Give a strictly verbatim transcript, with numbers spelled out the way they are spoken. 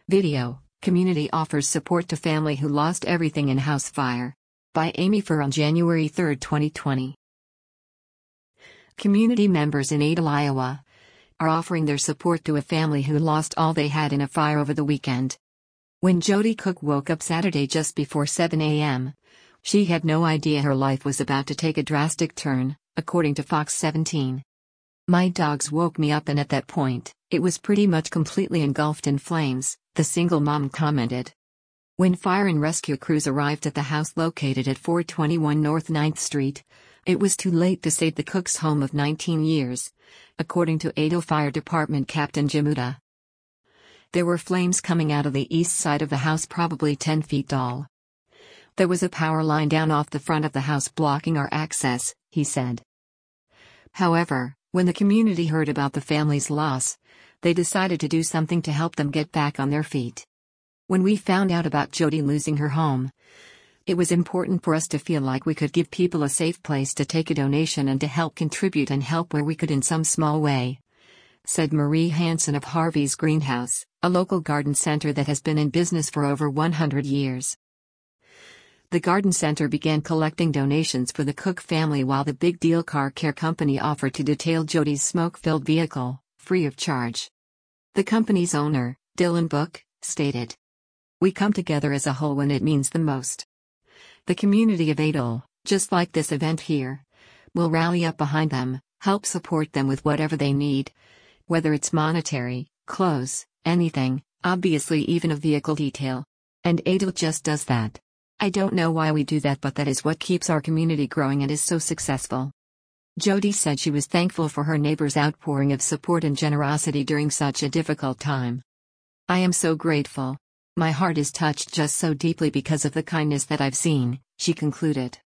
Video, Community offers support to family who lost everything in house fire. By Amy Fur on January third, twenty twenty. Community members in Adel, Iowa, are offering their support to a family who lost all they had in a fire over the weekend. When Jody Cook woke up Saturday just before seven a m, she had no idea her life was about to take a drastic turn, according to Fox seventeen. "My dogs woke me up, and at that point, it was pretty much completely engulfed in flames," the single mom commented. When fire and rescue crews arrived at the house located at four twenty-one North ninth Street, it was too late to save the Cooks' home of nineteen years, according to Adel Fire Department Captain Jim Uda. There were flames coming out of the east side of the house, probably ten feet tall. "There was a power line down off the front of the house blocking our access," he said. However, when the community heard about the family's loss, they decided to do something to help them get back on their feet. "When we found out about Jody losing her home, it was important for us to feel like we could give people a safe place to take a donation and to help contribute and help where we could in some small way," said Marie Hansen of Harvey's Greenhouse, a local garden center that has been in business for over one hundred years. The garden center began collecting donations for the Cook family while the Big Deal Car Care Company offered to detail Jody's smoke-filled vehicle, free of charge. The company's owner, Dylan Book, stated, "We come together as a whole when it means the most. The community of Adel, just like this event here, will rally up behind them, help support them with whatever they need, whether it's monetary, clothes, anything, obviously even a vehicle detail. And Adel just does that. I don't know why we do that, but that is what keeps our community growing and is so successful." Jody said she was thankful for her neighbors' outpouring of support and generosity during such a difficult time. "I am so grateful. My heart is touched just so deeply because of the kindness that I've seen," she concluded.